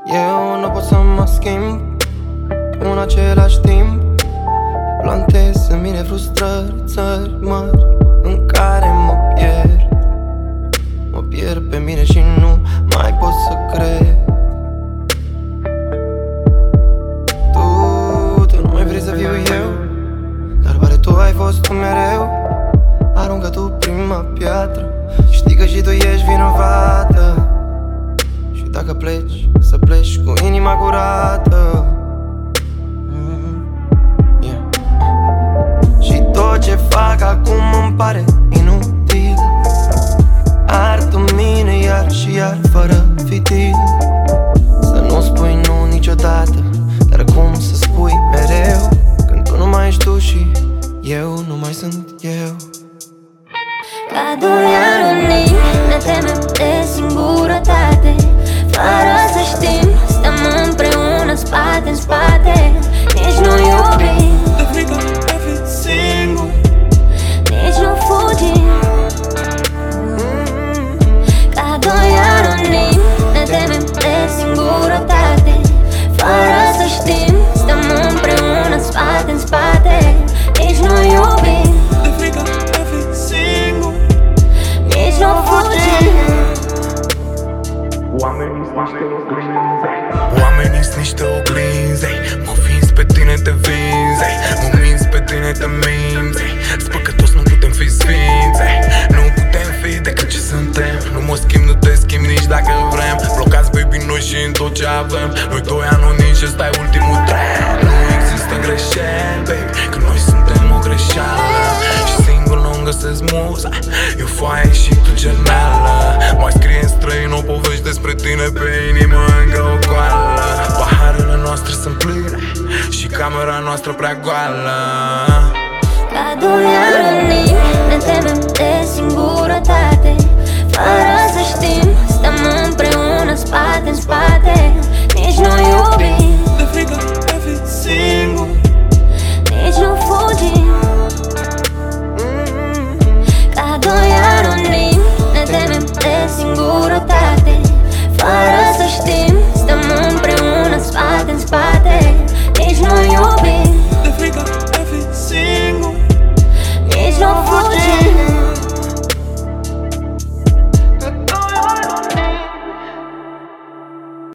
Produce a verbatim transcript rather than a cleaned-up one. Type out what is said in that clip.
Eu nu pot să mă schimb în același timp. Plantez în mine frustrări, țări mari în care mă pierd. Mă pierd pe mine și nu mai pot să cred. Tu, tu nu mai vrei să fiu eu, dar oare tu ai fost tu mereu? Aruncă tu prima piatră, știi că și tu ești vinovată. Și dacă pleci, să pleci cu inima curată. mm, yeah. Și tot ce fac acum îmi pare inutil. Ard în mine iar și iar fără fitil. Să nu spui nu niciodată, dar cum să spui mereu când tu nu mai ești tu și eu nu mai sunt eu. Ca doi anonimi ne temem de singurătate, fără să știm, stăm împreună spate în spate. Nici nu iubim, de frică de fi singur, nici nu fugim. Ca doi anonimi ne temem de singurătate, fără să știm, stăm împreună spate în spate. Nici nu iubim, de frică de fi singur, nici nu fugim. Oamenii sunt niște oglinzi, mă vinzi pe tine, te vinzi, mă minți pe tine, te minți. Spă că toți nu putem fi sfinți, nu putem fi decât ce suntem. Nu mă schimb, nu te schimb nici dacă vrem. Blocați baby noi și în tot ce avem. Noi doi anonimi și ăsta e ultimul tren. Nu există greșeli, baby, că noi suntem o greșeală. Și singur nu-mi găsesc muza, eu foaie și tu gemelă. Mai scrie în străin o povești despre tine, pe inimă încă o goală. Paharele noastre sunt pline și camera noastră prea goală. Ca doi anonimi ne temem de singurătate,